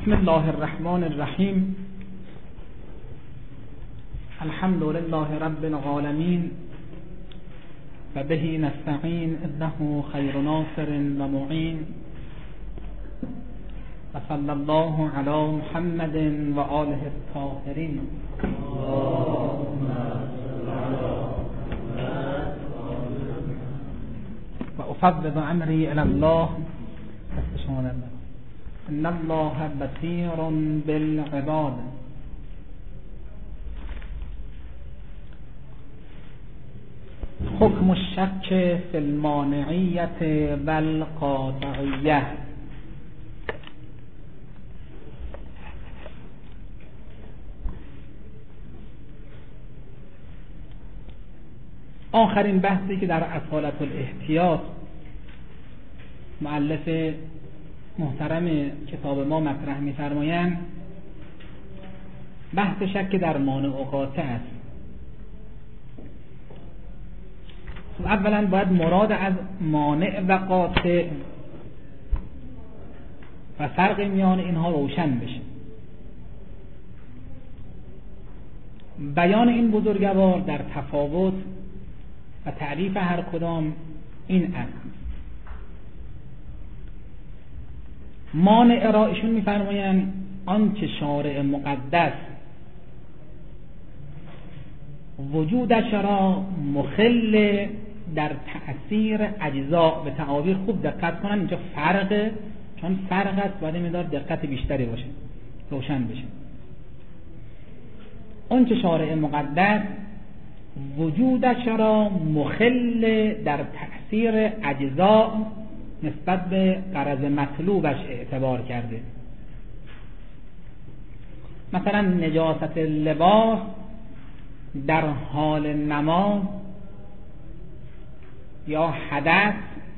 بسم الله الرحمن الرحیم. الحمد لله رب العالمین و به نستعین انه خیر ناصر و معین و صلی الله علی محمد و آله الطاهرین. و افوض امری الی الله. ان الله بصیر بالعباد. حکم الشک فی المانعیت و القاطعیه. آخرین بحثی که در اصالت الاحتیاط مؤلف محترم کتاب ما مطرح می‌فرمایند بحث شک در مانع و قاطع است. اولا باید مراد از مانع و قاطع و فرق میان اینها روشن بشه. بیان این بزرگوار در تفاوت و تعریف هر کدام این است. مانع را ایشون می‌فرمایند آنچه شارع مقدس وجودش را مخل در تأثیر اجزا. به تعابیر خوب دقت کنن، اینجا فرقه، چون فرق است باید مقدار دقت بیشتری باشه، روشن بشه. آنچه شارع مقدس وجودش را مخل در تأثیر اجزا نسبت به غرض مطلوبش اعتبار کرده. مثلا نجاست لباس در حال نماز یا حدث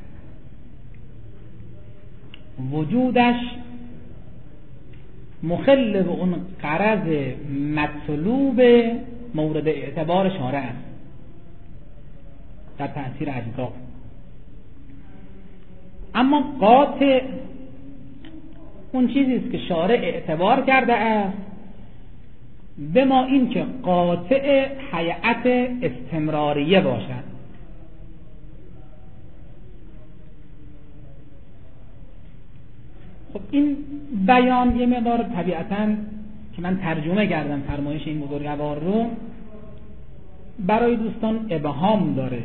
وجودش مخل به اون غرض مطلوب مورد اعتبار شارع است در تأثیر اجزا. اما قاطع اون چیزی است که شارع اعتبار کرده است به ما این که قاطع هیئت استمراریه باشد. خب این بیان یه مقدار طبیعتاً که من ترجمه کردم فرمایش این بزرگوار رو برای دوستان ابهام داره،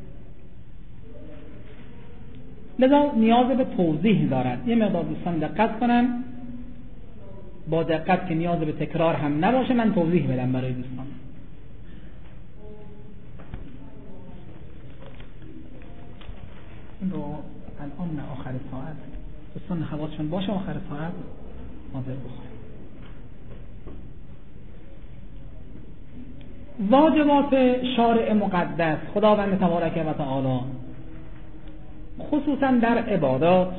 لذا نیاز به توضیح دارد. یه مقدار دوستان دقت کنن، با دقت که نیاز به تکرار هم نباشه من توضیح بدم برای دوستان. این رو الان نه آخر ساعت دوستان حواسشون باشه آخر ساعت حاضر بخواهیم. واجبات شارع مقدس خداوند تبارک و تعالی خصوصا در عبادات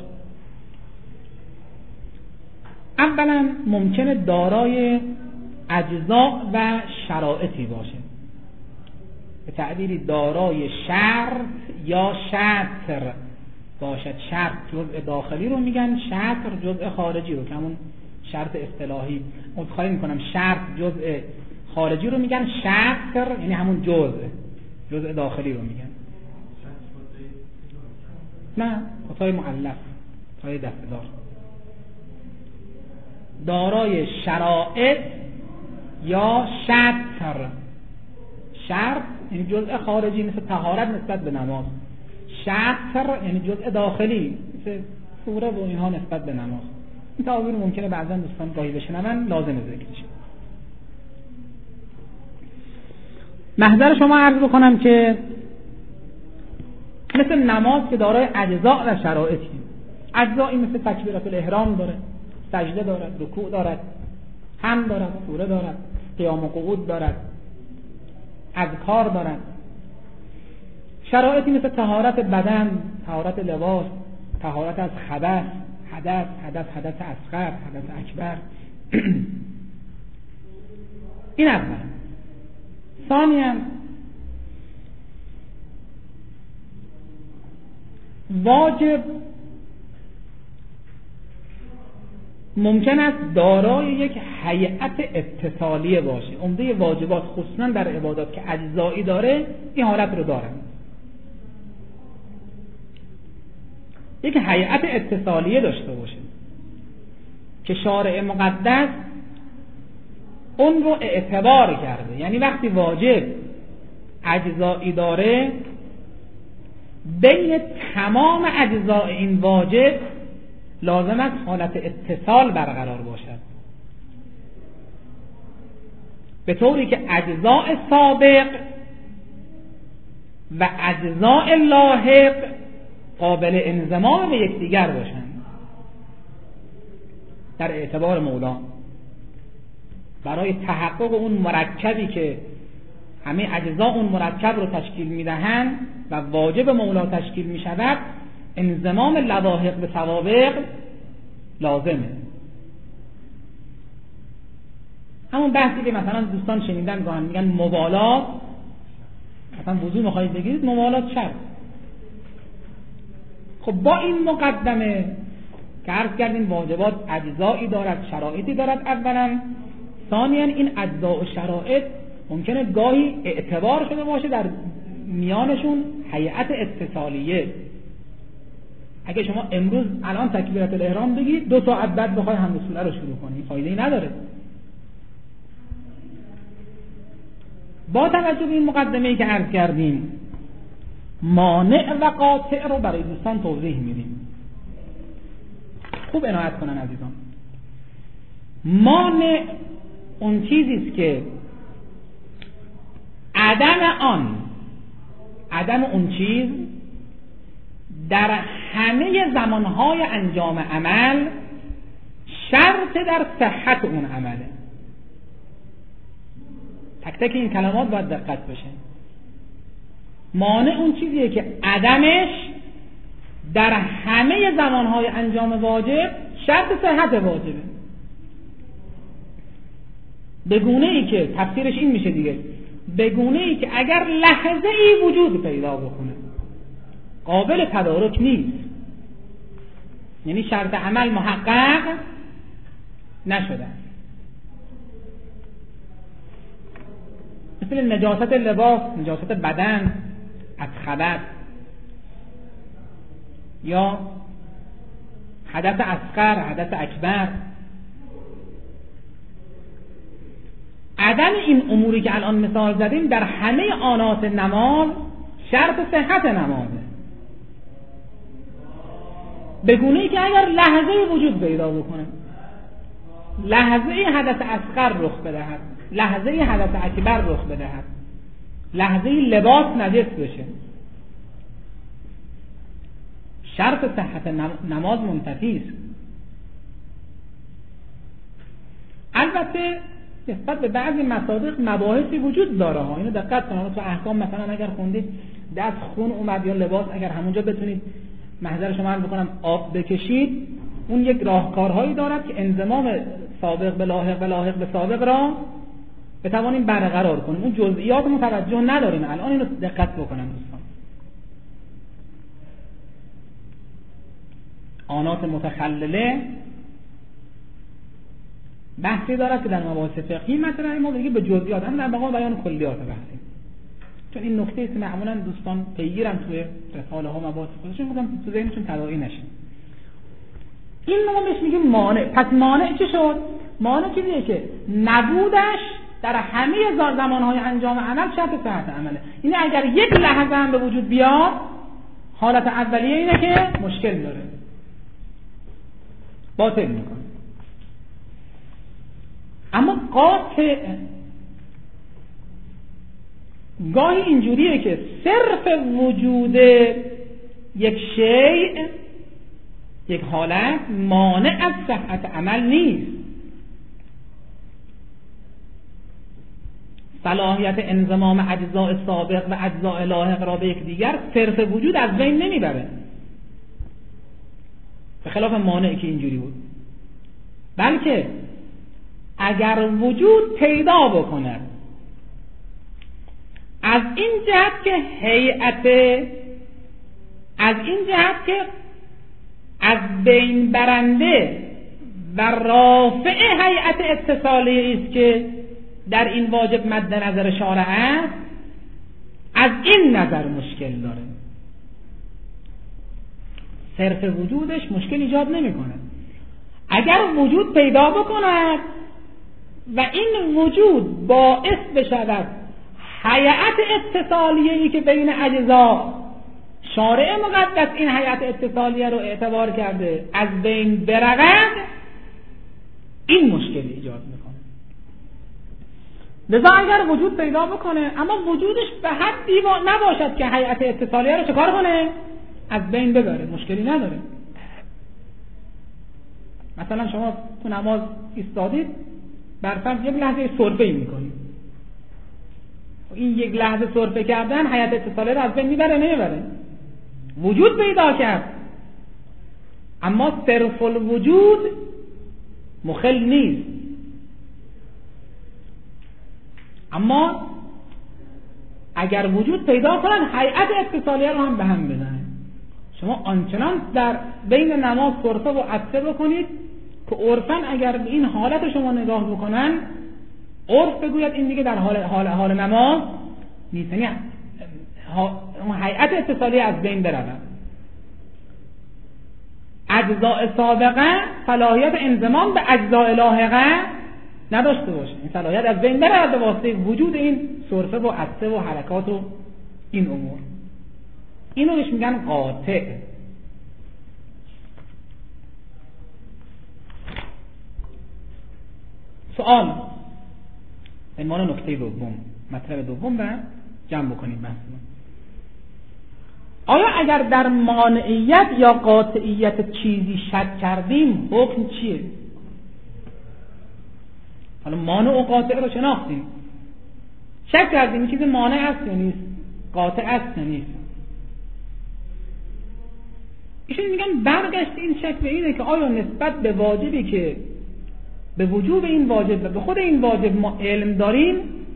اولا ممکنه دارای اجزا و شرایطی باشه، به تعبیری دارای شرط یا شطر باشد. شرط جزء داخلی رو میگن، شطر جزء خارجی رو، که همون شرط اصطلاحی متخیل میکنم شرط جزء خارجی رو میگن، شطر یعنی همون جزء داخلی رو میگن. نه خطای مؤلف، خطای دسته‌دار. دارای شرائط یا شطر. شرط یعنی جزء خارجی مثل طهارت نسبت به نماز، شطر یعنی جزء داخلی مثل سوره و اینها نسبت به نماز. این تعابیر ممکنه بعضا دوستان گاهی بشنون، لازم ذکر شه. محضر شما عرض بکنم که مثل نماز که دارای اجزا و شرایطی، اجزایی مثل تکبیرات الاحرام داره، سجده دارد، رکوع دارد، حمد دارد، سوره دارد، قیام و قعود دارد، اذکار دارد. شرایطی مثل طهارت بدن، طهارت لباس، طهارت از حدث اصغر، حدث اکبر. این اول. ثانیاً واجب ممکن است دارای یک هیئت اتصالیه باشه. عمده واجبات خصوصا در عبادات که اجزایی داره این حالت رو دارن، یک هیئت اتصالیه داشته باشه که شارع مقدس اون رو اعتبار کرده. یعنی وقتی واجب اجزایی داره، بین تمام اجزاء این واجب لازم است حالت اتصال برقرار باشد، به طوری که اجزاء سابق و اجزاء لاحق قابل انضمام به یکدیگر باشند. در اعتبار مولا برای تحقق اون مرکبی که همه اجزاء اون مرکب رو تشکیل میدهند و واجب مولا تشکیل میشود، انضمام لواحق به سوابق لازمه. همون بحثی که مثلا دوستان شنیدن گاهن میگن مبالات، مثلا وضو میخواید بگیرید مبالات شرط. خب با این مقدمه که عرض کردیم واجبات اجزایی دارد، شرایطی دارد اولا، ثانیا این اجزا و شرایط ممکنه گاهی اعتبار شده باشه در میانشون هیئت اتصالیه. اگه شما امروز الان تکبیرت الاحرام بگید 2 ساعت بعد بخوای همین سوره رو شروع کنی فایده‌ای نداره. با توجه به این مقدمه‌ای که عرض کردیم مانع و قاطع رو برای دوستان توضیح میدیم. خوب عنایت کنن عزیزان. مانع اون چیزی است که عدم اون چیز در همه زمانهای انجام عمل شرط در صحت اون عمله. تک تک این کلمات باید دقت بشه. مانع اون چیزیه که عدمش در همه زمانهای انجام واجب شرط صحت واجبه. به گونه‌ای که تفسیرش این میشه دیگه، به گونه‌ای که اگر لحظه ای وجود پیدا بکنه قابل تدارک نیست، یعنی شرط عمل محقق نشده. مثل نجاست لباس، نجاست بدن از خبث، یا حدث اصغر، حدث اکبر. عدم این اموری که الان مثال زدیم در همه آنات نماز شرط صحت نمازه، به گونه‌ای که اگر لحظه وجود پیدا بکنه، لحظه حدث اصغر رخ بدهد، لحظه حدث اکبر رخ بدهد، لحظه لباس نجس بشه، شرط صحت نماز منتفی است. البته نسبت به بعضی مصادیق مباحثی وجود داره ها، اینو دقت کنید. تو احکام مثلا اگر خوندید دست خون اومد یا لباس، اگر همونجا بتونید محضر شما عرض بکنم آب بکشید، اون یک راهکارهایی دارد که انضمام سابق به لاحق و لاحق به سابق را بتوانیم برقرار کنیم. اون جزئیات متوجه نداریم الان، اینو دقت بکنن دوستان. آنات متخلله بحثی دارد که در مباحث فقهی مثلا ما دیگه به جزئیات، هم در مقام بیان کلیات بحثی، چون این نکته است معمولا دوستان پیگیرن توی رساله ها مباحث خودشون، میگم تو ذهنشون تداعی نشه. این ما بهش میگیم مانع. پس مانع چی شد؟ مانع چیزیه که نبودش در همه زمانهای انجام عمل شرط صحت عمله. یعنی اگر یک لحظه هم به وجود بیاد، حالت اولیه اینه که مشکل داره، باطل میکنه. اما قاطع گاهی اینجوریه که صرف وجود یک شیء، یک حالت مانع از صحت عمل نیست. صلاحیت انضمام اجزاء سابق و اجزاء لاحق را به یکدیگر صرف وجود از بین نمیبره، به خلاف مانعی که اینجوری بود. بلکه اگر وجود پیدا بکنه از این جهت که هیئت، از این جهت که از بین برنده و رافع هیئت اتصالیه است که در این واجب مد نظر شارع است، از این نظر مشکل داره. صرف وجودش مشکل ایجاد نمیکنه. اگر وجود پیدا بکند و این وجود باعث بشود هیئت اتصالیه‌ای که بین اجزا شارع مقدس این هیئت اتصالیه رو اعتبار کرده از بین برود، این مشکل ایجاد میکنه. لذا اگر وجود پیدا بکنه اما وجودش به حدی نباشد که هیئت اتصالیه رو چکار کنه؟ از بین ببره، مشکلی نداره. مثلا شما تو نماز ایستادید، برفرض یک لحظه سرفه‌ای میکنید، این یک لحظه سرفه کردن هیئت اتصالیه رو از بین میبره نمیبره؟ وجود پیدا کرد، اما صرف الوجود مخل نیست. اما اگر وجود پیدا کنن هیئت اتصالیه رو هم به هم بزنن. شما آنچنان در بین نماز سرفه و عطسه بکنید که عرفاً اگر به این حالت شما نگاه بکنن، عرف بگوید این دیگه در حال نماز نیست، یعنی هیئت اتصالیه از بین برود. اجزاء سابقه صلاحیت انضمام به اجزاء لاحقه نداشته باشه، این صلاحیت از بین برود به واسطه وجود این سرفه و عطسه و حرکات و این امور. اینو بهش میگن قاطع. سوال عنوان نکته دوم، مطلب دوم رو جمع بکنیم بحثمون. آیا اگر در مانعیت یا قاطعیت چیزی شک کردیم حکم چیه؟ حالا مانع و قاطع رو شناختیم، شک کردیم چیز مانع است یا نیست، قاطع است یا نیست. ایشون میگن برگشت این شک به اینه که آیا نسبت به واجبی که به وجوب این واجب و به خود این واجب ما علم داریم،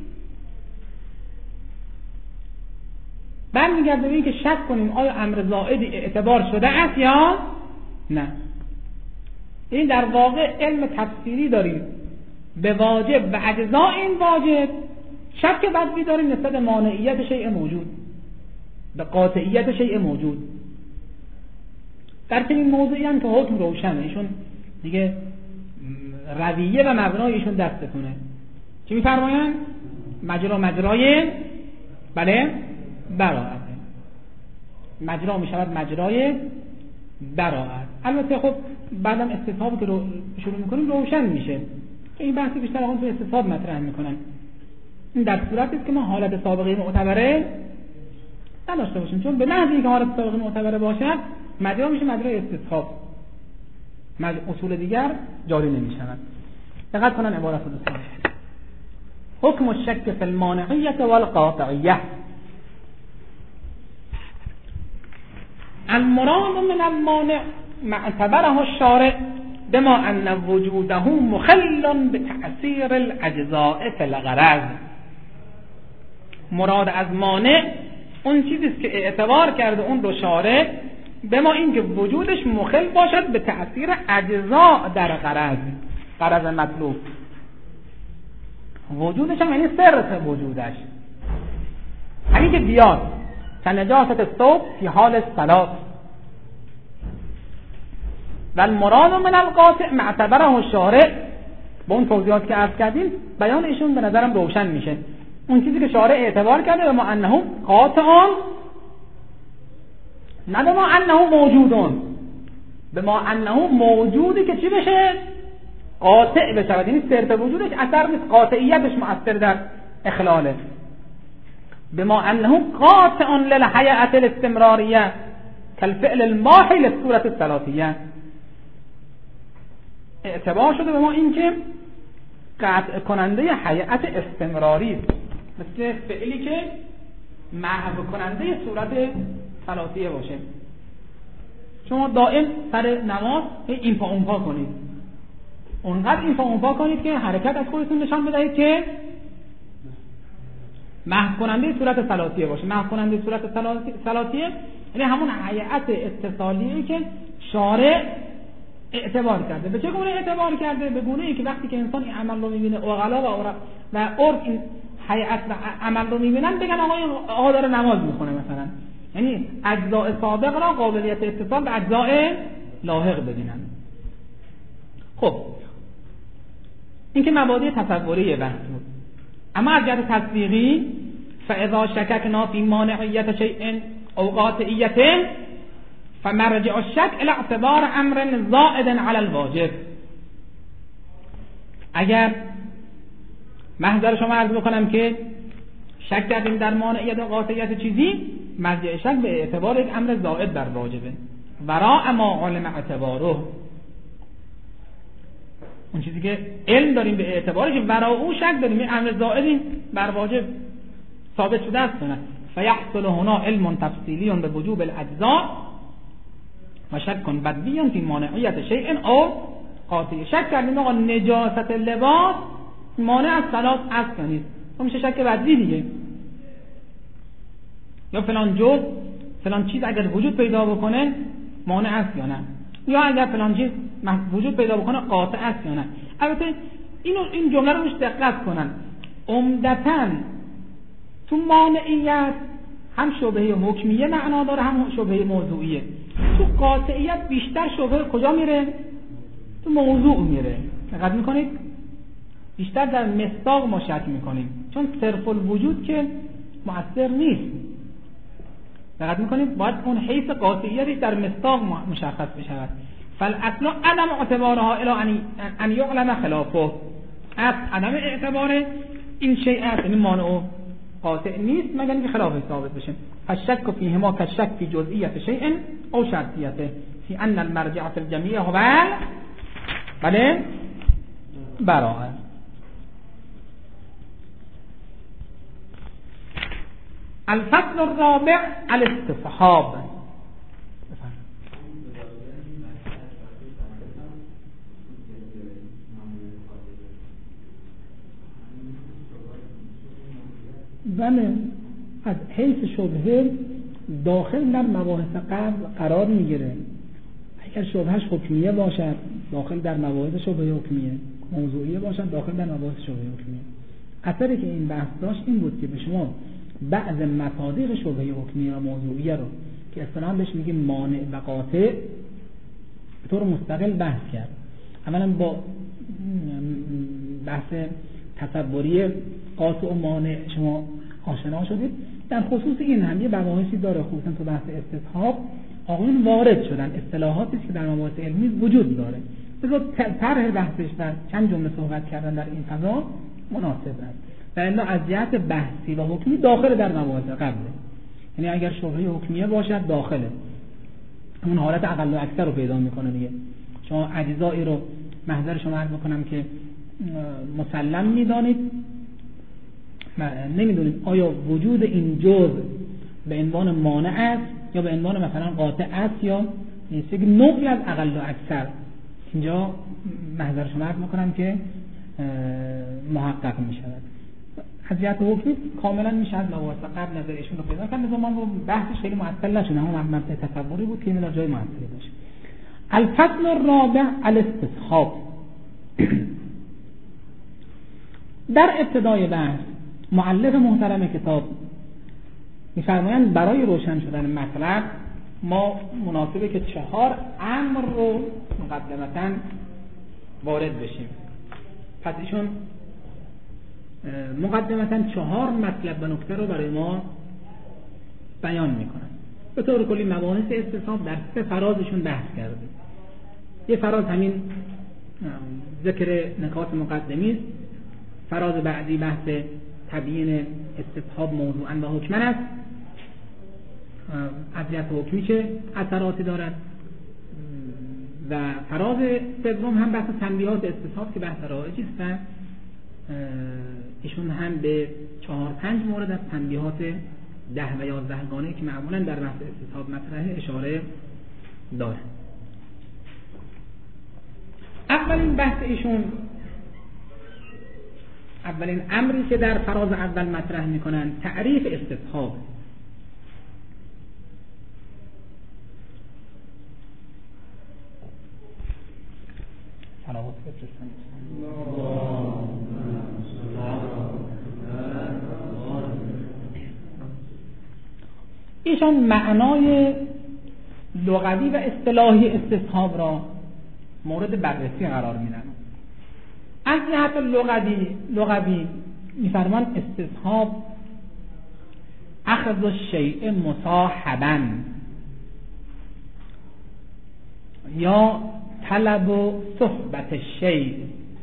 برمیگرده به این که شک کنیم آیا امر زائدی اعتبار شده است یا نه. این در واقع علم تفسیری داریم به واجب و اجزاء این واجب، شک بدوی داریم نسبت به مانعیت شیء موجود، به قاطعیت شیء موجود. در چنین موضوعی هم که حکم روشنه، ایشون دیگه رویه و مبنای ایشون دستتونه. چی میفرمایند؟ مجرای بله براءت، مجرا میشود مجرای براءت. البته خب بعدم استصحابی که رو شروع میکنیم روشن میشه که این بحثی بیشتر آقا تو استصحاب مطرح میکنن. این در صورتی است که ما حالت سابقه معتبره نداشته باشیم، چون به محض اینکه حالت سابقه معتبره باشد مجرا میشه مجرای استصحاب، اصول دیگر جاری نمیشود. دقت کنن عبارت رو دوستان. حکم الشک فی المانعیت والقاطعیه. المراد من المانع ما اعتبره الشارع بما ان وجوده مخل بتأثیر الاجزاء فی الغرض. مراد از مانع اون چیزی است که اعتبار کرده اون رو شارع به ما اینکه وجودش مخل باشد به تأثیر اجزاء در غرض مطلوب. وجودش هم یعنی صرف وجودش، همین که بیاد کنجاست الثوب فی حال الصلاة. و المراد من القاطع معتبره الشارع، با اون توضیحات که عرض کردیم بیان ایشون به نظرم روشن میشه. اون چیزی که شارع اعتبار کرده به ما انه قاطعان، نه به ما انه موجودون، به ما انه موجودی که چی بشه؟ قاطع بشه، یعنی صرف وجودش اثر نیست، قاطعیتش مؤثر در اخلاله. به ما انه قاطع للحیات الاستمراریه کالفعل الماحی للصورت الثلاثیه. اعتبار شده به ما این که قطع کننده حیات استمراری، مثل فعلی که محو کننده صورت ثلاثیه باشه. شما دائم سر نماز این پا اون پا کنید، اونقدر این پا اون پا کنید که حرکت از خودتون نشان بدهید که محو کننده صورت ثلاثیه باشه. محو کننده صورت ثلاثیه یعنی همون هیئت اتصالیه که شارع اعتبار کرده. به چه گونه اعتبار کرده؟ به گونه‌ای که وقتی که انسان این عمل رو می‌بینه، عقلا و عرف این هیئت و عمل رو می‌بینن، بگن آقا داره نماز می‌خونه مثلا. یعنی اجزاء سابق را قابلیت اتصال به اجزاء لاحق ببینن. خب این که مبادی تصوری بحث بود. اما از جهت تصدیقی، فاذا شککنا فی مانعیت شیء او قاطعیت فمرجع الشک الى اعتبار امر زائد علی الواجب. اگر محضر شما عرض بکنم که شک کردیم در مانعیت و قاطعیت چیزی، مرجع شک به اعتبار یک امر زائد بر واجبه، وراء ما علم اعتباره، اون چیزی که علم داریم به اعتبارش که وراء او شک داریم، این امر زائدی بر واجب ثابت شده است. فیحصل هنا علم تفصیلی به وجوب الاجزاء و شک بدوی فی مانعیت شیء او قاطع. شک کردیم آقا نجاست لباس مانع از صلات است یا نیست، اون میشه شک بدوی دیگه. یا فلان جزء فلان چیز اگر وجود پیدا بکنه مانع است یا نه، یا اگر فلان چیز وجود پیدا بکنه قاطع است یا نه. البته این جمله رو روش دقت کنن. عمدتاً تو مانعیت هم شبهه حکمیه معنا داره، هم شبهه موضوعیه. تو قاطعیت بیشتر شبهه کجا میره؟ تو موضوع میره. دقت میکنید؟ بیشتر در مصداق ما شک میکنیم، چون صرف الوجود که مؤثر نیست. دقت میکنید؟ باید اون حیث قاطعیتش در مصداق مشخص بشود. فالاصل عدم اعتبارها الی ان یعلم خلافه. از عدم اعتبار این شیء است، یعنی مانع قاطع نیست مگر اینکه خلافش ثابت بشه. فالشک فیهما کالشک فی جزئیت شیء او شرطیته فی ان المرجع فی الجمیع هو بله براءه. الفصل الرابع الاستصحاب. بله، از حیث شبهه داخل در مباحث قبل قرار میگیره. اگر شبهش حکمیه باشد داخل در مباحث شبهه حکمیه، موضوعیه باشد داخل در مباحث شبهه حکمیه. اثری که این بحث داشت این بود که به شما بعض مصادیق شبهه حکمیه و موضوعیه رو که اصطلاحاً بهش میگیم مانع و قاطع به طور مستقل بحث کرد. اولا با بحث تصوری قاطع و مانع شما آشنا شدید. در خصوص این هم یه مباحثی داره، خصوصا تو بحث استصحاب آقایون وارد شدن، اصطلاحاتی که در مباحث علمی وجود داره. بذار طرح بحثش و چند جمله صحبت کردن در این فضا مناسب است. و الا از جهت بحثی و حکمی داخل در مباحث قبله. یعنی اگر شبهه حکمیه باشد داخله، اون حالت اقل و اکثر رو پیدا میکنه دیگه. شما اجزایی رو محضر شما عرض میکنم که مسلم میدانید، نمیدونید آیا وجود این جزء به عنوان مانع است یا به عنوان مثلا قاطع است یا نیست، یک نوعی از اقل و اکثر اینجا محضر شما عرض میکنم که محقق میشود. از جهت حکمی کاملا میشه از مباحث قبل نظر ایشون رو پیدا کرد. ما بحثش خیلی معطل نشد، اما مبدا تصوری بود که این جای معطلی داشت. الفصل الرابع الاستصحاب. در ابتدای بحث مؤلف محترم کتاب می‌فرمایند برای روشن شدن مطلب ما مناسبه که 4 امر رو مقدمتاً وارد بشیم. پس ایشون مقدمتاً 4 مطلب و نکته رو برای ما بیان میکنن. به طور کلی مباحث استصحاب در 3 فرازشون بحث کرده. یه فراز همین ذکر نکات مقدمی است. فراز بعدی بحث تبیین استصحاب موضوعاً و حکماً است، از جهت حکمی چه اثراتی دارد. و فراز سوم هم بحث تنبیهات استصحاب که بحث رایجی است و ایشون هم به 4-5 مورد از تنبیهات 10 و 11 گانه که معمولاً در بحث استصحاب مطرحه اشاره داره. اولین بحث ایشون، اولین امری که در فراز اول مطرح میکنن تعریف استصحاب. بفرستم. ایشان معنای لغوی و اصطلاحی استصحاب را مورد بررسی قرار میدن. از جهت لغوی میفرمان استصحاب اخذ الشیء مصاحبا یا طلب و صحبت الشیء.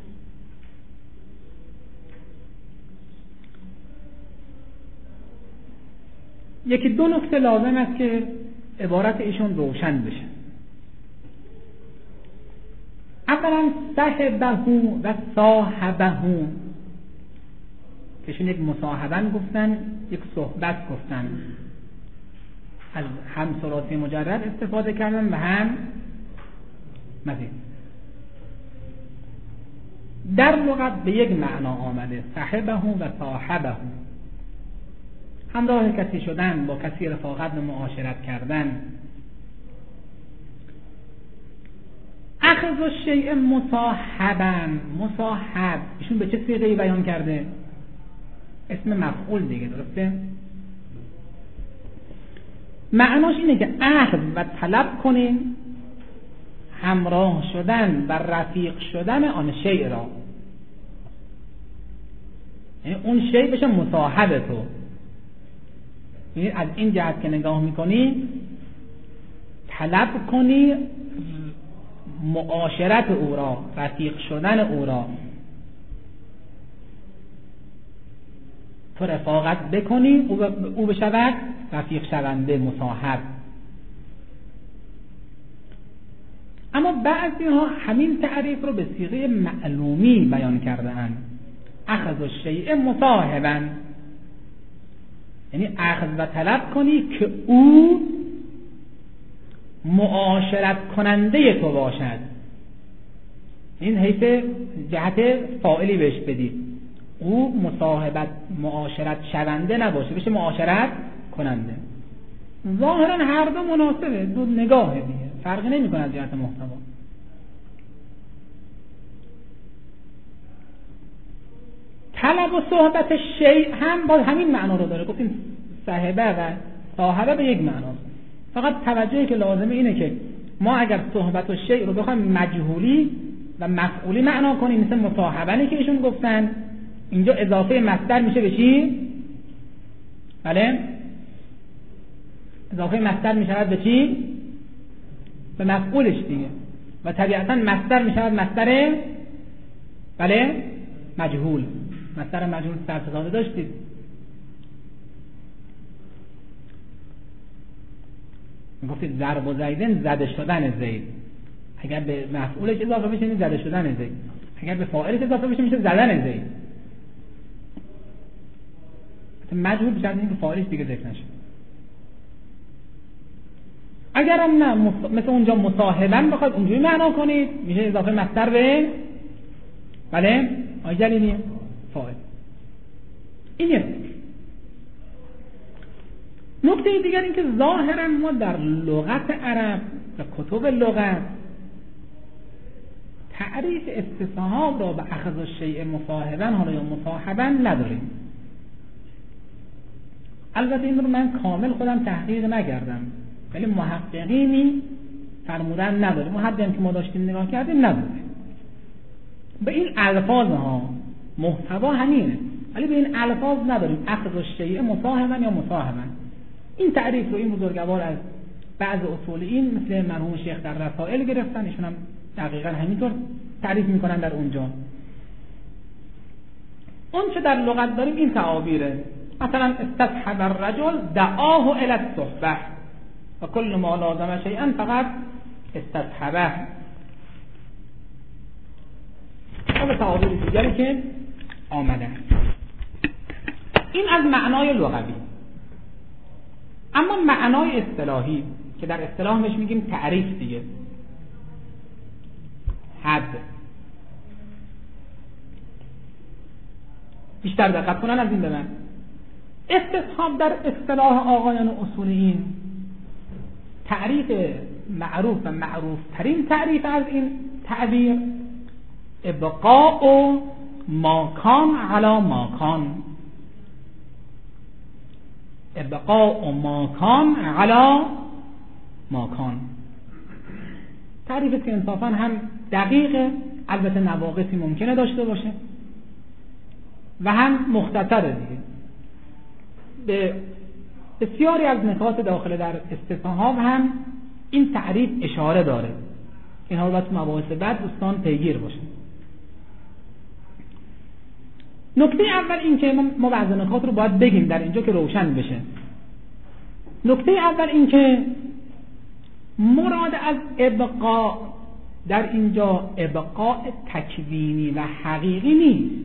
یکی دو نکته لازم است که عبارت ایشون روشن بشه. اولا صحبه و صاحبه، کهشون یک مصاحبن گفتن، یک صحبت گفتن، از هم ثلاثی مجرد استفاده کردن و هم مزید. در لغت به یک معنا آمده، صحبه و صاحبه، همراه کسی شدن، با کسی رفاقت و معاشرت کردن. اخذ الشیء مصاحبا، مصاحب ایشون به چه صیغه‌ای بیان کرده؟ اسم مفعول دیگه، درسته؟ معناش اینه که اخذ و طلب کنین همراه شدن و رفیق شدن آن شیء را، یعنی اون شیء بشه مصاحب تو. یعنی از این جهت که نگاه میکنی طلب کنی معاشرت او را، رفیق شدن او را، تو رفاقت بکنی او بشود رفیق شونده، مصاحب. اما بعضی ها همین تعریف رو به صیغه معلومی بیان کرده اند، اخذ الشیء مصاحبا، یعنی اخذ و طلب کنی که او معاشرت کننده تو باشد. این حیث جهت فاعلی بهش بدید، او مصاحبت معاشرت شونده نباشه، بشه معاشرت کننده. ظاهرا هر دو مناسبه، دو نگاه دیگه، فرقی نمی‌کنه از جهت محتوا. طلب و صحبت شیء هم با همین معنا رو داره. گفتیم صاحبه و صاحبه به یک معنا، فقط توجهی که لازمه اینه که ما اگر صحبت و شیء رو بخوایم مجهولی و مفعولی معنا کنیم، مثل مصاحبنی که ایشون گفتن، اینجا اضافه مصدر میشه به چی؟ بله؟ اضافه مصدر میشود به چی؟ به مفعولش دیگه، و طبیعتا مصدر میشود مصدر بله؟ مجهول. مصدر مجهول صرف‌زاده داشتید. میگفتید ضرب و زیدن، زده شدن زید. اگر به مفعولش اضافه بشه میشه زده شدن زید، اگر به فاعلش اضافه بشه میشه زدن زید. مجهول بشه این که فاعلش دیگه ذکر نشه. اگر هم نه مثل اونجا مصاحبن بخواد اونجوری معنا کنید، میشه اضافه مصدر به بله آی جلیلی فاعل. این یک نکته دیگر این که ظاهرا ما در لغت عرب و کتب لغت تعریف استصحاب را به اخذ الشیء مصاحبا حالا یا مصاحبا نداریم. البته این رو من کامل خودم تحقیق نکردم، ولی محققینی فرمودن نداره. ما حدی هم که ما داشتیم نگاه کردیم نداره. به این الفاظ ها محتوا همینه، ولی به این الفاظ نداریم اخذ الشیء مصاحبا یا مصاحبا. این تعریف رو این بزرگوار از بعض اصولیین مثل مرحوم شیخ در رسائل گرفتن، ایشون هم دقیقاً همینطور تعریف میکنن در اونجا. اون چه در لغت داریم این تعابیره، مثلا استصحب الرجل دعاه الی الصحبه و کل ما لازم شیئا فقط استصحبه. و تعابیر دیگری که آمده. این از معنای لغوی. اما معنای اصطلاحی که در اصطلاح بهش میگیم تعریف دیگه، حد. بیشتر دقت کنن از این به من. استصحاب در اصطلاح آقایان اصولیین تعریف معروف و معروف ترین تعریف از این تعبیر ابقاء ماکان علی ماکان، ابقاء ماکان علی ماکان. تعریف که انصافا هم دقیقه، البته نواقصی ممکنه داشته باشه و هم مختصره دیگه. به بسیاری از نکات داخل در استثناء‌ها هم این تعریف اشاره داره. اینها رو باید تو مباحث بعد دوستان پیگیر باشن. نکته اول این که ما بعض نکات رو باید بگیم در اینجا که روشن بشه. نکته اول این که مراد از ابقاء در اینجا ابقاء تکوینی و حقیقی نیست،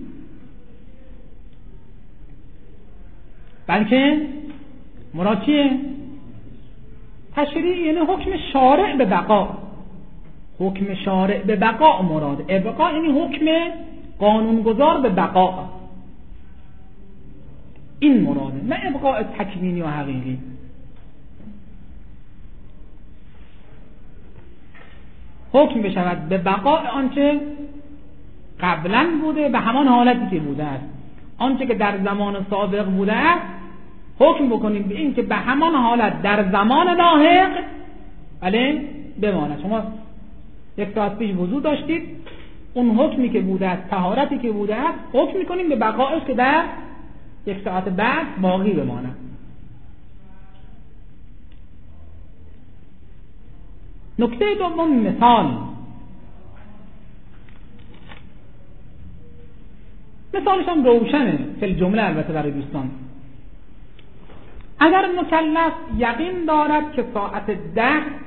بلکه مراد چیه؟ تشریع، یعنی حکم شارع به بقا. حکم شارع به بقا مراد. ابقاء یعنی حکم قانونگذار به بقا، این مراده، نه ابقاء تکوینی و حقیقی. حکم بشود به بقاء آنچه قبلا بوده به همان حالتی که بوده است، آنچه که در زمان سابق بوده است حکم بکنیم به این که به همان حالت در زمان لاحق بله بماند. شما یک ساعت پیش وضو داشتید، اون حکمی که بوده است، طهارتی که بوده است، حکم میکنیم به بقایش که در یک ساعت بعد باقی بماند. نکته دوم مثالش هم روشنه فی الجمله البته برای دوستان. اگر مکلف یقین دارد که ساعت 10،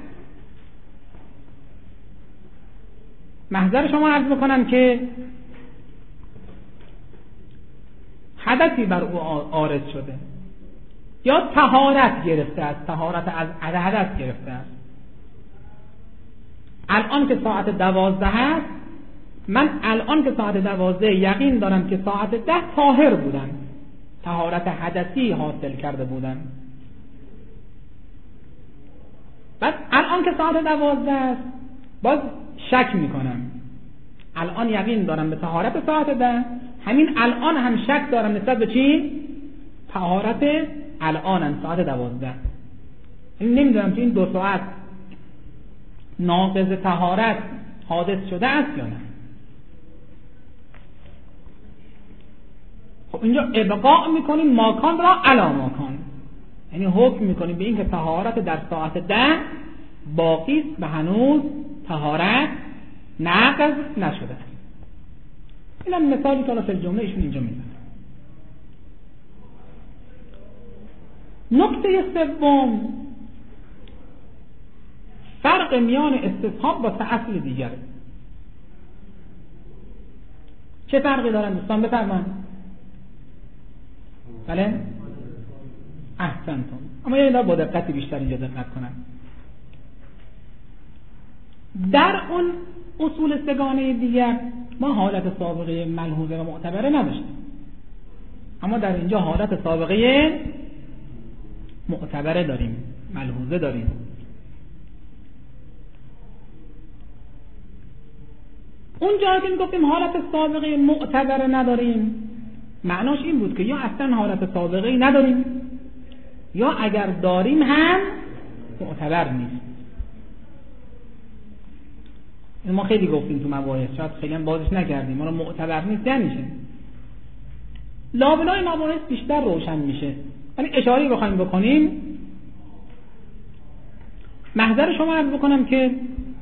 محضر شما عرض بکنم که حدثی بر او عارض شده یا طهارت گرفته است، طهارت از حدث گرفته است. الان که ساعت 12 هست، من الان که ساعت 12 یقین دارم که ساعت 10 طاهر بودم، طهارت حدثی حاصل کرده بودم. بعد الان که ساعت 12 است باز شک میکنم، الان یقین دارم به طهارت ساعت 10، همین الان هم شک دارم نسبت به چی؟ طهارت الان ساعت 12. نمیدونم که این 2 ساعت ناقض طهارت حادث شده است یا نه. خب اینجا ابقاء میکنیم ماکان را علی ماکان، یعنی حکم میکنیم به این که طهارت در ساعت 10 باقی است و هنوز طهارت ناقض نشده است. این هم مثالی که فی الجمله ایشون اینجا میزنه. نکته سوم فرق میان استصحاب با اصل دیگره. چه فرقی دارن دوستان بفرمایید؟ بله؟ احسنتون. اما یه با دقت بیشتر اینجا دقت کنم. در اون اصول سگانه دیگر ما حالت سابقه ملحوظه و معتبره نداشتیم، اما در اینجا حالت سابقه معتبره داریم، ملحوظه داریم. اون جایی که میگفتیم حالت سابقه معتبره نداریم، معناش این بود که یا اصلا حالت سابقه نداریم یا اگر داریم هم معتبر نیست. این ما خیلی گفتیم تو مباحث، شاید خیلی هم بازش نکردیم، ما رو معتبر نیست نمیشه. لابلای مباحث بیشتر روشن میشه، ولی اشاره بخوایم بکنیم، محضر شما عرض بکنم که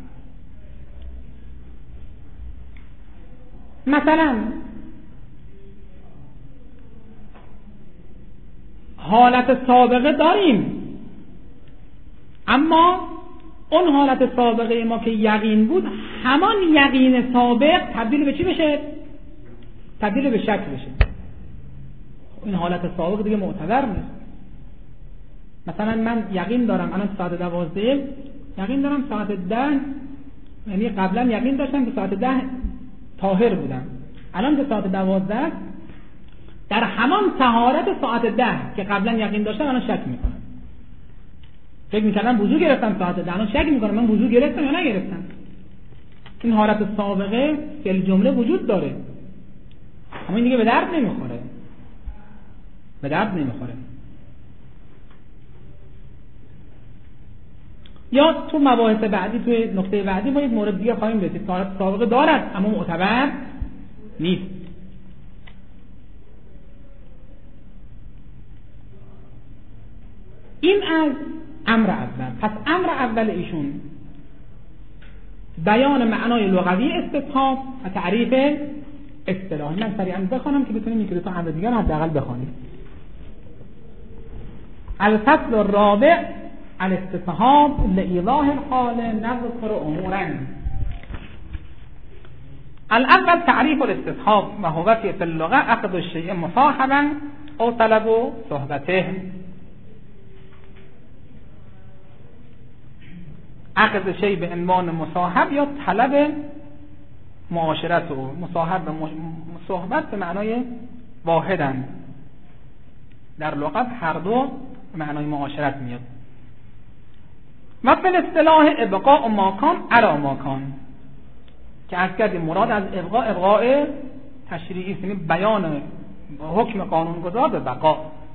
مثلا حالت سابقه داریم، اما اون حالت سابقه ما که یقین بود، همان یقین سابق تبدیل به چی بشه؟ تبدیل به شک بشه. این حالت سابق دیگه معتبر نیست. مثلا من یقین دارم الان ساعت 12 یقین دارم ساعت 10، یعنی قبلا یقین داشتم که ساعت 10 طاهر بودم، الان که ساعت 12 در همان طهارت ساعت 10 که قبلا یقین داشتم الان شک میکنم. فکر میکردم وضو گرفتم ساعت 10، الان شک میکنم من وضو گرفتم یا نگرفتم. این حالت سابقه فی الجمله وجود داره، اما این دیگه به درد نمیخوره. یا تو مباحث بعدی، توی نکته بعدی ما یک مورد دیگه خواهیم رسید که حالت سابقه دارد اما معتبر نیست. این از امر اول. پس امر اول ایشون بیان معنای لغوی استصحاب و تعریف اصطلاحی. من سریعا بخونم که بتونیم یک دو تا امر دیگر حداقل بخونیم. الفصل الرابع الاستصحاب لإيضاح الحال نذكر امورا. الاول تعریف الاستصحاب و هو في اللغة اخذ الشيء مصاحبا او طلب صحبته. اخذ شیء به عنوان مصاحب یا طلب معاشرت او. مصاحب و صحبت به معنای واحدن، در لغت هر دو به معنای معاشرت میاد. و به اصطلاح ابقاء ماکان علی ماکان که از کردیم مراد از ابقاء تشریعی است، یعنی بیان حکم قانونگذار به بقا.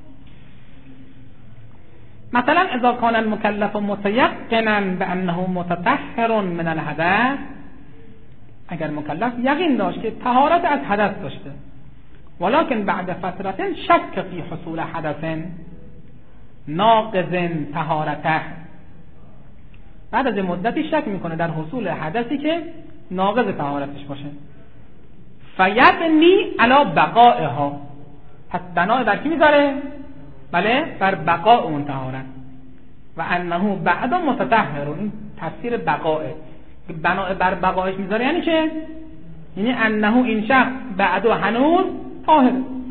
مثلا اذا كان المكلف متيقنا بانه متطهر من الحدث، اگر مکلف یقین داشت که طهارت از حدث داشته، ولكن بعد فترة شک فی حصول حدث ناقض طهارته، بعد از مدتی شک میکنه در حصول حدثی که ناقض طهارتش باشه، فیبنی علی بقائها، پس بنای بر کی میذاره؟ بله، بر بقاء اون طهارت. و انه بعد متطهر، این تفسیر بقائه، بنا بر بقایش میذاره یعنی چه؟ یعنی انه این شخص بعد هنوز طاهر.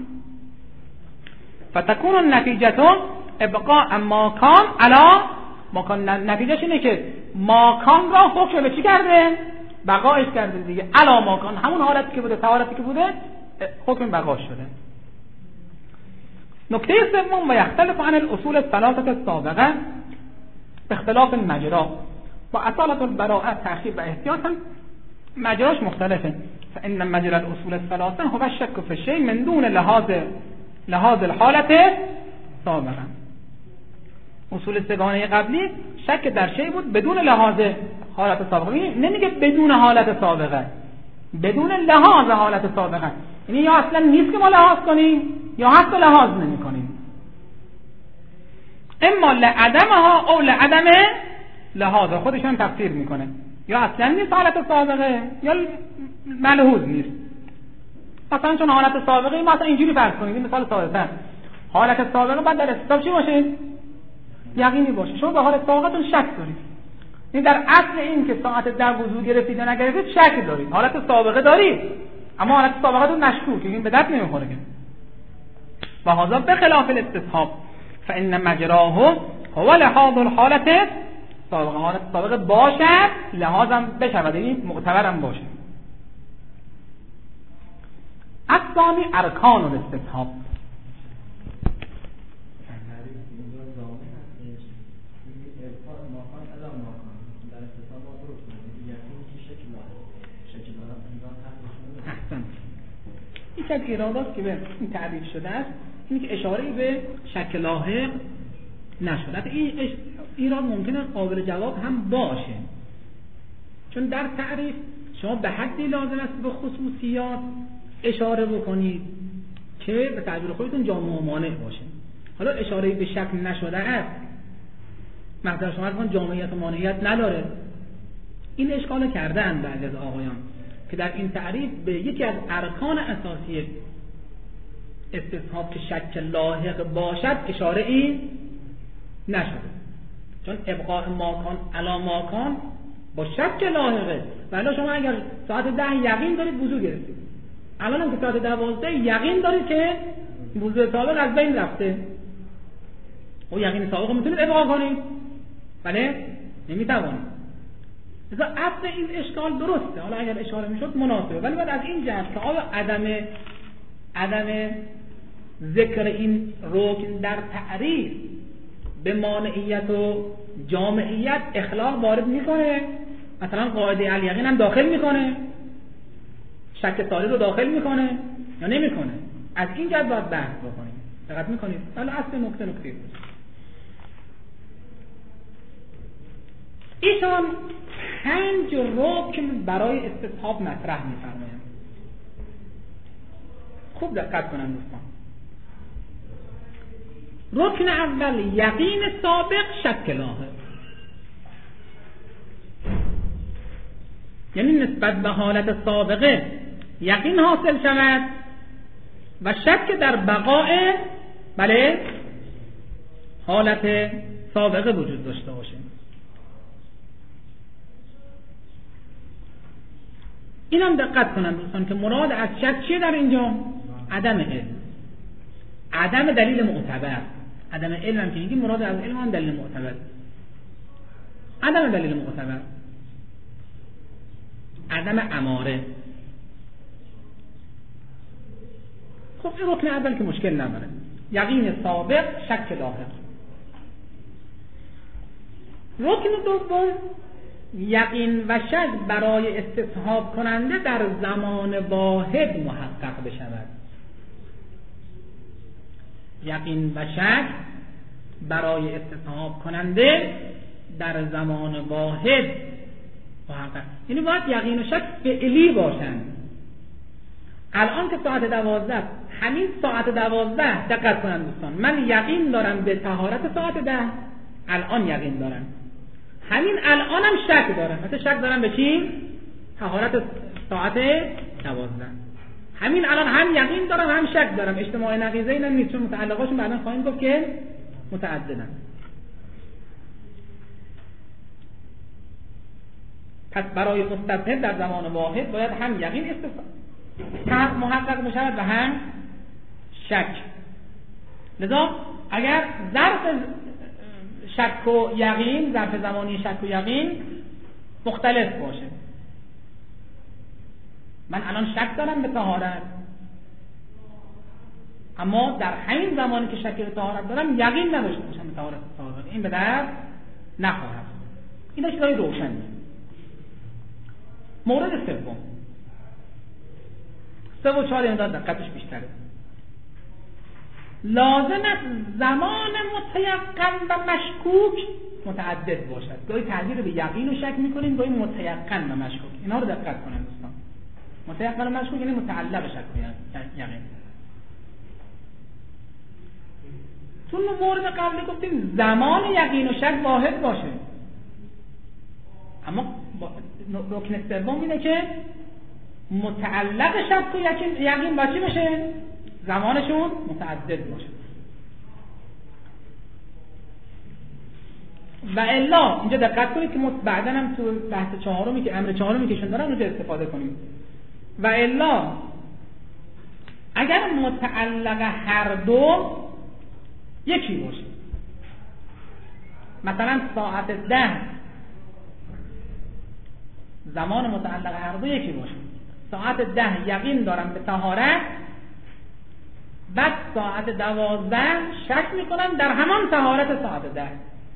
فتكون النتیجه ابقاء ماکان علی ماکان. نتیجهش اینه که ماکان را حکم به چی کرده؟ بقایش کرده دیگه. علی ماکان، همون حالتی که بوده، طهارتی که بوده، حکم بقاش شده. نکته سوم و یختلف عن الاصول الثلاثه السابقه اختلاف المجرا و اصالت البراءه تأخیر و احتیاط هم مجراش مختلفه. فان مجرا الاصول الثلاثه هو الشك في الشيء من دون لحاظ الحالت سابقا. اصول سگانه قبلی شک در شی بود بدون لحاظ حالت سابقه، نمیگه بدون حالت سابقه، بدون لحاظ حالت سابقه، یعنی یا اصلا نیست که ما لحاظ کنیم یا حتی لحاظ نمی کنیم. اما لعدمها او لعدم لحاظ، خودشون تفسیر میکنه، یا اصلا نیست حالت سابقه یا ملحوظ نیست. مثلا چون حالت سابقه ما اصلا اینجوری فرض کنیم، این مثال ساده، حالت سابقه بعد در استصحاب چی باشه؟ یقینی باشه. شما به حالت سابقتون شک دارید، این در اصل این که ساعت 10 وضو گرفتید یا نگرفتید شک دارید، حالت سابقه دارید اما حالت سابقتون مشکوک، این به درد نمیخوره که. و هذا بخلاف الاستصحاب فان مجراه هو لحاظ الحالت سابقه. حالت سابقه باشد لحاظم بشود، یعنی معتبرم باشه. الثانی ارکان الاستصحاب. یک از ایرادات که به این تعریف شده است اینه که اشاره به شک لاحق نشده. این ایراد ممکنه قابل جواب هم باشه، چون در تعریف شما به حدی لازم است به خصوصیات اشاره بکنید که به تعبیر خودتون جامع و مانع باشه. حالا اشاره به شک نشده است، مثلا شما اصلا جامعیت و مانعیت نداره. این اشکال کردن بعضی از آقایان که در این تعریف به یکی از ارکان اساسی استصحاب که شک لاحق باشد اشاره این نشده، چون ابقاء ماکان علی ماکان با شک لاحقه. ولی شما اگر ساعت 10 یقین دارید وضو گرفتید، الان هم که ساعت 12 یقین دارید که وضو سابق از بین رفته، او یقین سابق رو میتونید ابقاء کنید؟ بله نمیتوانید. لذا اصل این اشکال درسته، حالا اگر اشاره میشد مناسبه، ولی بعد از این جهت که آیا عدم ذکر این رکن در تعریف به مانعیت و جامعیت اخلاق وارد میکنه مثلا قاعده الیقین هم داخل میکنه، شک ثانی رو داخل میکنه یا نمیکنه؟ از این جهت باید بحث بکنیم. دقت میکنید؟ ولی اصل نکته بود. ایشان 5 رکن برای استصحاب مطرح میفرمایند. خوب دقت کنن دوستان. رکن اول یقین سابق شک لاحق، یعنی نسبت به حالت سابقه یقین حاصل شود و شک در بقاء حالت سابقه وجود داشته باشه. این هم دقت کنن دوستان که مراد از شک چیه در اینجا؟ عدم علم، عدم دلیل معتبر. عدم علم هم که میگیم مراد از علم هم دلیل معتبر، عدم دلیل معتبر، عدم اماره. خب این رکن اول که مشکل نداره، یقین سابق شک لاحق. رکن دوم یقین و شک برای استصحاب کننده در زمان واحد محقق بشود. یقین و شک برای استصحاب کننده در زمان واحد محقق، یعنی باید یقین و شک فعلی باشند. الان که ساعت 12، همین ساعت 12 دقت کنن دوستان، من یقین دارم به طهارت ساعت 10، الان یقین دارم، همین الانم شک دارم. مثلا شک دارم به چی؟ طهارت ساعت 12. همین الان هم یقین دارم هم شک دارم. اجتماع نقیضه اینا نیست، چون متعلقاشون بعدا خواهیم گفت که متعددن. پس برای مستثبت در زمان واحد باید هم یقین محقق بشود و هم شک. لذا اگر ظرف شک و یقین، ظرف زمانی شک و یقین مختلف باشه، من الان شک دارم به طهارت، اما در همین زمانی که شک به طهارت دارم یقین نداشته باشم به طهارت، این به درد نخواهد. این چیزای روشنه. مورد سوم، 3 و 4 این دقتش بیشتره. لازم است زمان متیقن و مشکوک متعدد باشد. گاهی تعبیر به یقین و شک میکنیم، گاهی متیقن و مشکوک. اینا رو دقت کنن دوستان. متیقن و مشکوک یعنی متعلق شک و یقین. تو مورد قبل گفتیم زمان یقین و شک واحد باشه، اما رکن سوم اینه که متعلق شک و یقین با چی باشه؟ زمانشون متعدد باشه. و الا اینجا دقت کنید که بعدا هم تو بحث چهارمی که امر چهارمی که شون دارم اونجا استفاده کنیم. و الا اگر متعلق هر دو یکی باشه، مثلا ساعت 10 زمان متعلق هر دو یکی باشه، ساعت 10 یقین دارم به طهارت، بعد ساعت 12 شک میکنم در همان طهارت ساعت 10.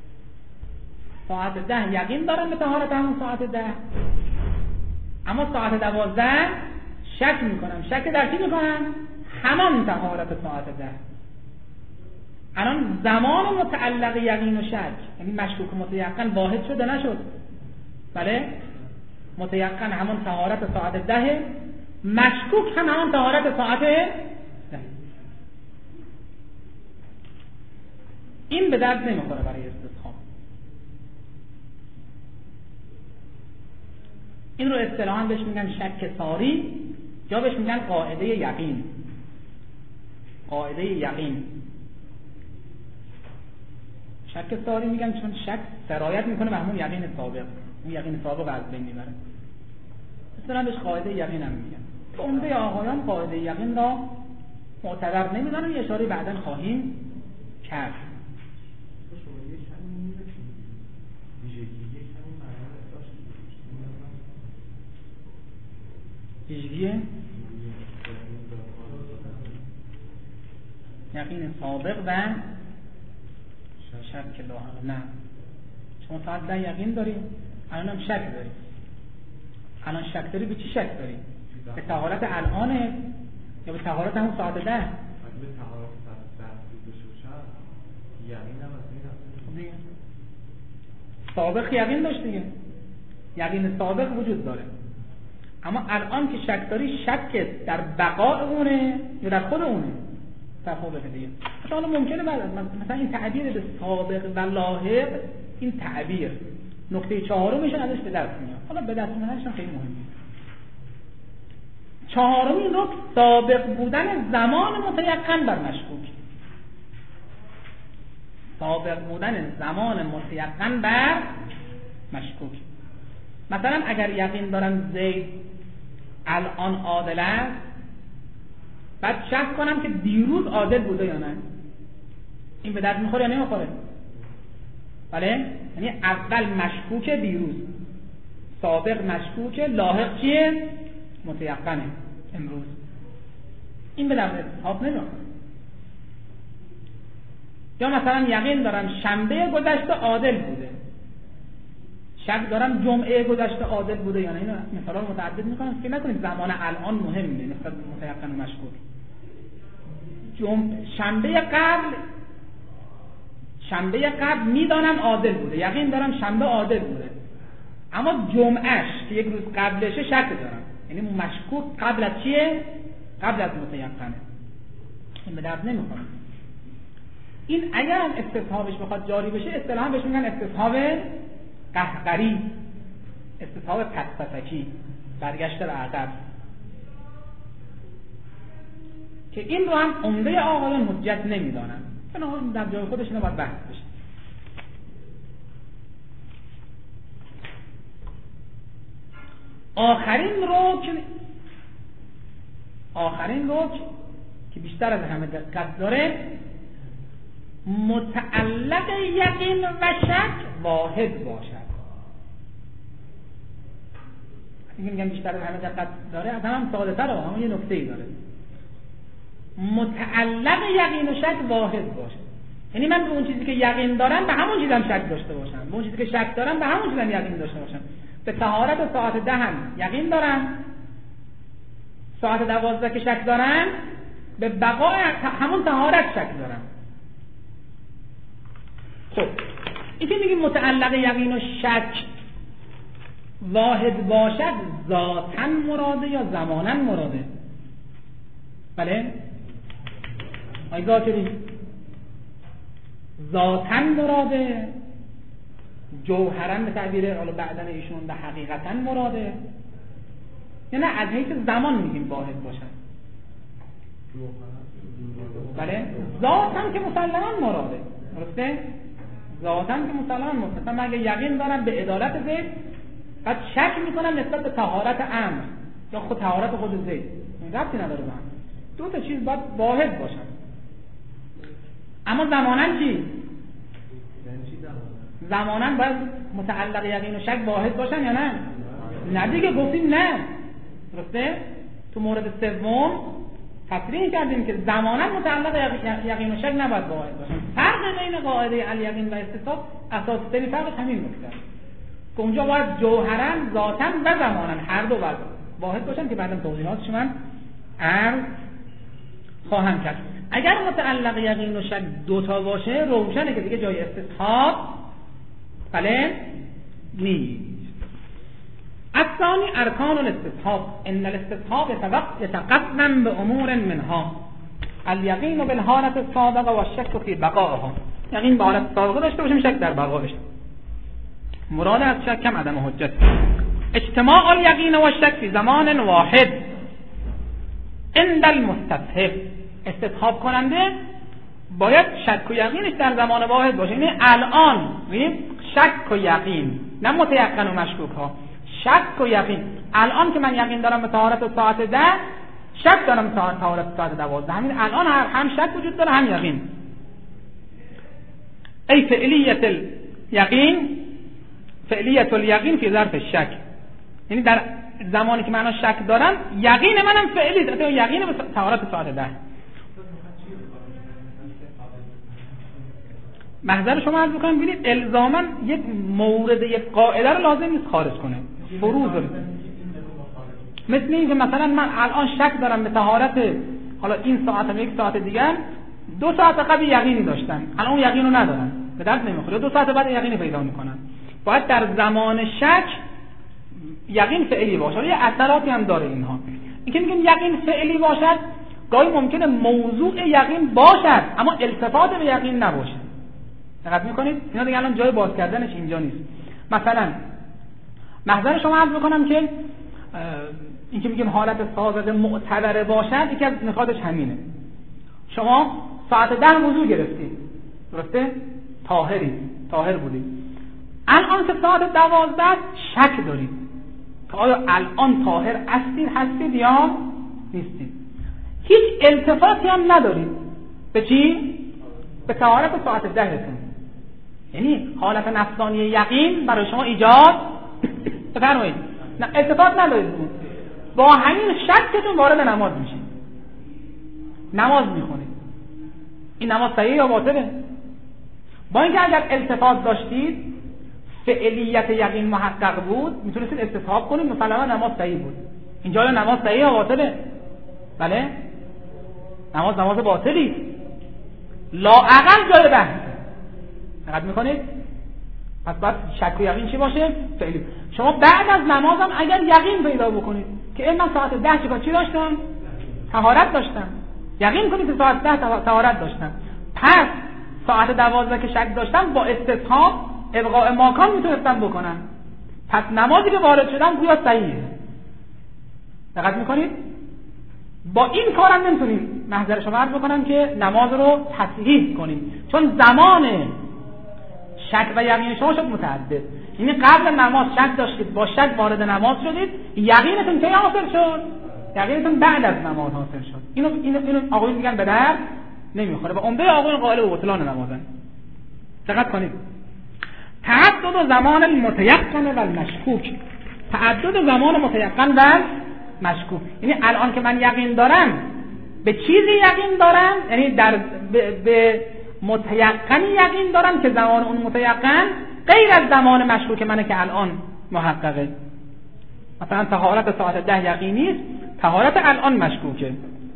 ساعت 10 یقین دارم به طهارت همون ساعت 10، اما ساعت 12 شک میکنم. شک در چی میکنم؟ همان طهارت ساعت 10. الان زمان متعلق یقین و شک، یعنی مشکوک و متیقن واحد شده نشد؟ بله، متیقن همون طهارت ساعت 10، مشکوک هم همون طهارت ساعت 10. این به درد نمیخوره برای استصحاب. این رو اصطلاحاً بهش میگن شک ساری یا بهش میگن قاعده یقین. قاعده یقین. شک ساری میگن چون شک سرایت میکنه به همون یقین سابق، اون یقین سابق از بین میبره. اصطلاحاً بهش قاعده یقین هم میگن. عمده آقایان قاعده یقین را معتبر نمیدونن، یه اشاره بعداً خواهیم کرد. ویژگی یقین سابق و شک لاحق. نه، شما تا 10 یقین داریم، الان هم شک داریم. الان شک داری، به چی شک داری؟ به طهارت الانه یا به طهارت همون ساعت 10؟ به طهارت ساعت 10 بشه یقین هم از این سابق یقین داشت دیگه، یقین سابق وجود داره. اما الان که شک داری، شک در بقاء اونه یا در خود اونه؟ در خودشه دیگه. حالا ممکنه مثلا این تعبیر به سابق و لاحق، این تعبیر نکته چهارمشون ازش به دست میاد. حالا به دست میادنش خیلی مهمه. چهارمین نکته سابق بودن زمان متیقن بر مشکوک. سابق بودن زمان متیقن بر مشکوک. مثلا اگر یقین دارم زید الان عادل است، بعد شک کنم که دیروز عادل بوده یا نه، این به درد میخوره یا نمیخوره؟ بله؟ یعنی اول مشکوک دیروز، سابق مشکوک، لاحق چیه؟ متیقنه امروز. این به درد استصحاب نمیخوره. یا مثلا یقین دارم شنبه گذشته عادل بوده، شک دارم جمعه گذشته عادل بوده یا نه. اینو مثلا متعدد میکنم که نکنید زمان الان مهمه نسبت به متیقن و مشکوک. شنبه قبل میدانم عادل بوده، یقین دارم شنبه عادل بوده، اما جمعهش که یک روز قبلشه شک دارم، یعنی مشکوک قبل از چیه؟ قبل از متیقنه. این به درد نمیخوره. این اگر هم استصحابش بخواد جاری بشه، اصطلاحاً بهش میگن استصحاب قهقری، استصحاب پسپسکی، برگشته به عقب، که این رو هم عمده آقایان حجت نمیدانن. بنابراین در جای خودش اینو باید بحث بشه. آخرین رکن که بیشتر از همه دقت داره، متعلق یقین و شک واحد باشد. این میگم بیشتر از همه دقت داره، از هم ساده تر، اما یه نکته ای داره. متعلق یقین و شک واحد باشد، یعنی من به اون چیزی که یقین دارم به همون چیزم شک داشته باشم، به اون چیزی که شک دارم به همون چیزم یقین داشته باشم. به طهارت ساعت 10 هم یقین دارم، ساعت 12 که شک دارم به بقای همون طهارت شک دارم. خب این که میگیم متعلق یقین و شک واحد باشد، ذاتاً مراده یا زماناً مراده؟ بله؟ آی ذاکری ذاتاً مراده، جوهراً به تعبیر حالا بعدن ایشون به حقیقتاً مراده، یا نه از حیث زمان میگیم واحد باشد؟ بله؟ ذاتاً که مسلماً مراده، درسته؟ ذاتاً که مسلماً مراده. مثلا من اگه یقین دارم به عدالت زید، بعد شک میکنم نسبت به طهارت امر یا خود طهارت خود زید، این ربطی نداره به هم. دو تا چیز باید واحد باشن. اما زماناً چی؟ زماناً باید متعلق یقین و شک واحد باشن یا نه؟ نه دیگه، گفتیم نه، درسته؟ تو مورد سوم تصریح کردیم که زماناً متعلق یقین و شک نباید واحد باشن. فرق بین قاعده الیقین و استصحاب اساسی ترین فرق همین نکته است که اونجا باید جوهراً، ذاتاً و زماناً هر دو باید واحد باشن که بعداً توضیحاتش من عرض خواهم کرد. اگر متعلق یقین و شک دوتا باشه، روشنه که دیگه جای استصحاب بله نیست. الثانی ارکان الاستصحاب. ان الاستصحاب يتقدم بامور منها الیقین بالحالت السابقه و الشک فی بقائها. یقین به حالت سابقه داشته باشیم، شک در بقایش. مراد از شک کم عدم حجت. اجتماع الیقین و الشک فی زمان واحد عند المستصحب. استصحاب کننده باید شک و یقینش در زمان واحد باشه. یعنی الان ببینید شک و یقین، نه متیقن و مشکوک ها، شک و یقین. الان که من یقین دارم به طهارت ساعت 10، شک دارم به طهارت ساعت 12. همین الان هم شک وجود داره هم یقین. ای فعلیت الیقین، فعلیت الیقین فی ظرف الشک. یعنی در زمانی که من شک دارم، یقین منم فعلی داره، یقین به طهارت ساعت 10. محضر شما عرض بکنم، ببینید الزاماً یک مورد یک قاعده رو لازم نیست خارج کنه. فروض مثل این که مثلا من الان شک دارم به طهارت حالا این ساعت و یک ساعت دیگر، 2 ساعت قبل یقینی داشتم، الان اون یقینو ندارم، به درد نمیخوره. 2 ساعت بعد یقینی پیدا میکنم. باید در زمان شک یقین فعلی باشه. یه اثراتی هم داره اینها. اینکه میگیم یقین فعلی باشد، گاهی ممکنه موضوع یقین باشد اما التفات به یقین نباشه. دقت میکنید؟ اینا دیگه الان جای باز کردنش اینجا نیست. مثلا محضر شما عرض میکنم که اینکه میگیم حالت سابقه معتبره باشد، یکی از نکاتش همینه. شما ساعت 10 وضو گرفتید، درسته؟ طاهر بودید. الان که ساعت 12 شک دارید که آیا الان طاهر هستید یا نیستید. هیچ التفاتی هم ندارید به چی؟ به طهارت ساعت 10 تون. یعنی حالت نفسانی یقین برای شما ایجاد بفرمایید. نه التفات ندارید. با همین شکتون وارد نماز میشید، نماز میخونید. این نماز صحیح یا باطله؟ با اینکه اگر التفات داشتید، فعلیت یقین محقق بود، میتونستید استصحاب کنید مثلا نماز صحیح بود. اینجا یا نماز صحیح یا باطله؟ بله، نماز باطلی، لااقل جای بحث. دقت میکنید؟ پس باید شک و یقین چی باشه؟ فعلی. شما بعد از نماز هم اگر یقین پیدا بکنید که من ساعت 10 چی داشتم؟ طهارت داشتم. یقین کنید که ساعت 10 طهارت داشتم. پس ساعت 12 که شک داشتم با استصحاب ابقاء ماکان میتونستم بکنم. پس نمازی که وارد شدم گویا صحیحه. دقت میکنید؟ با این کارم نمیتونیم محضر شما عرض بکنم که نماز رو تصحیح کنیم، چون زمان شک و یقین شما شد متعدد. یعنی قبل نماز شک داشتید، با شک وارد نماز شدید، یقینتون کی حاصل شد؟ یقینتون بعد از نماز حاصل شد. اینو آقایون میگن به درد نمیخوره. و عمده آقایون قائل به بطلان نمازن. دقت کنید. تعدد زمان المتيقن و المشکوک. تعدد زمان متيقن و مشکوک. یعنی الان که من یقین دارم به چیزی یقین دارم، یعنی به متيقن یقین دارم که زمان اون متيقن غیر از زمان مشکوک منه که الان محققه. مثلا طهارت ساعت 10 یقینی است، طهارت الان مشکوکه.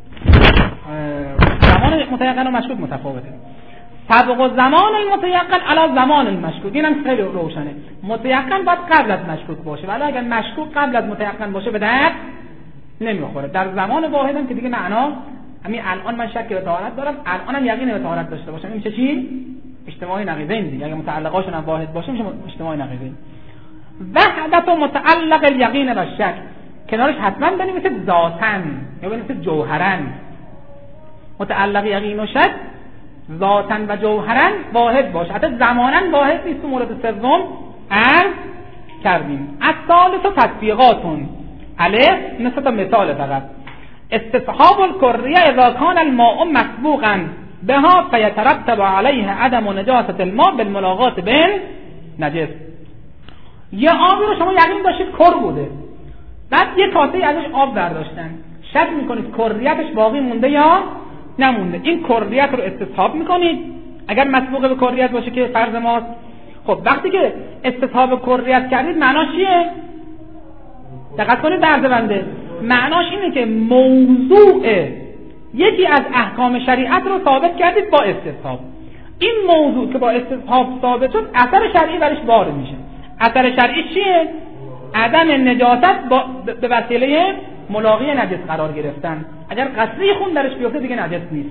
زمان متيقن و مشکوک متفاوته. سبق زمان المتيقن علی زمان المشکوک. اینم خیلی روشنه. متيقن باید قبل از مشکوک باشه، ولی اگر مشکوک قبل از متيقن باشه به درد نمیخوره. در زمان واحدم که دیگه معنا همین الان من شک به طهارت دارم، الانم یقین به طهارت داشته باشم، این میشه چی؟ اجتماعی نقیضین دیگه. اگه متعلقاشون هم واحد باشه میشه اجتماعی نقیضین. وحدت و متعلق الیقین و شک، کنارش حتما بنویسید ذاتن یا بنویسید جوهرن. متعلق یقین و شک ذاتن و جوهرن واحد باشه، حتی زمانن واحد نیست. تو مورد سوم عرض کردیم الثالث تطبیقاتون الف مثل مثال فقط استصحاب الکریه اذا کان الماء مسبوقا بها فیترتب علیه عدم نجاست الماء بالملاقات بین نجس. یه آبی رو شما یقین داشتید کر بوده، بعد یه کاسه ازش آب برداشتن، شک میکنید کریتش باقی مونده یا نمونده. این کریت رو استصحاب میکنید اگر مسبوق به کریت باشه که فرض ماست. خب وقتی که استصحاب کریت کردید معناش چیه؟ دقت کنید درد بنده. معناش اینه که موضوع یکی از احکام شریعت رو ثابت کردید با استصحاب. این موضوع که با استصحاب ثابت شد اثر شرعی برش وارد میشه. اثر شرعی چیه؟ عدم نجاست به وسیله ملاقی نجس قرار گرفتن. اگر قطره خون درش بیفته دیگه نجس نیست.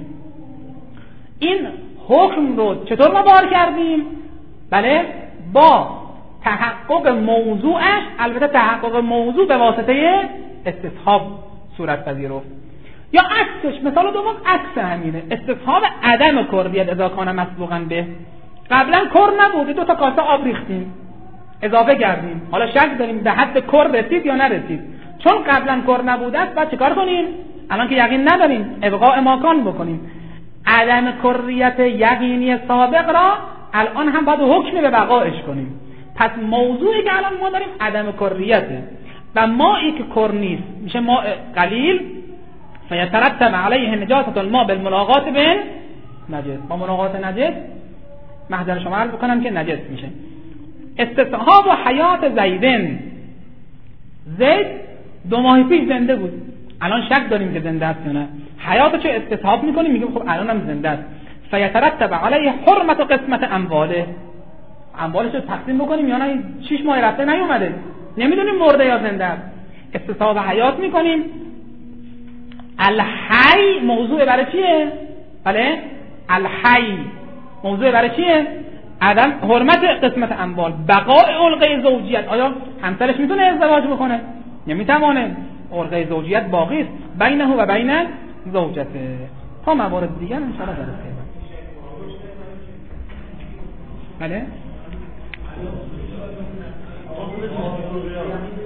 این حکم رو چطور ما بار کردیم؟ بله، با تحقق موضوعش. البته تحقق موضوع به واسطه استصحاب صورت پذیرفت. یا عکسش، مثال دوم عکس همینه، استصحاب عدم کریت اذا کان مسبوقا به. قبلا کر نبوده، 2 تا کاسه آب ریختیم اضافه کردیم، حالا شک داریم به حد کر رسید یا نرسید. چون قبلا کر نبوده است بعد چیکار کنیم؟ الان که یقین نداریم ابقاء ماکان بکنیم. عدم کریت یقینی سابق را الان هم باید حکم به بقایش کنیم. پس موضوعی که الان ما داریم عدم کریته و مائی که کر نیست میشه ماء قلیل، فیترتب علیه نجاست الماء بالملاقات بین نجس. با ملاقات نجس محضر شما عرض بکنم که نجس میشه. استصحاب و حیات زیدن، زید 2 ماه پیش زنده بود، الان شک داریم که زنده است یا نه. حیاتشو استصحاب میکنیم، میگیم خب الانم زنده است. فیترتب علیه حرمت و قسمت امواله، اموالشو تقسیم بکنیم یا نه. 6 ماه رفته نیومده، نمیدونیم مرده یا زنده است. استصحاب حیات میکنیم. الحی موضوع برای چیه؟ بله، الحی موضوع برای چیه؟ عدم حرمت قسمت اموال، بقاء علقه زوجیت. آیا همسرش میتونه ازدواج بکنه؟ نمیتوانه، علقه زوجیت باقی است بینه و بین زوجته. تا موارد دیگر ان شاء الله درس بله.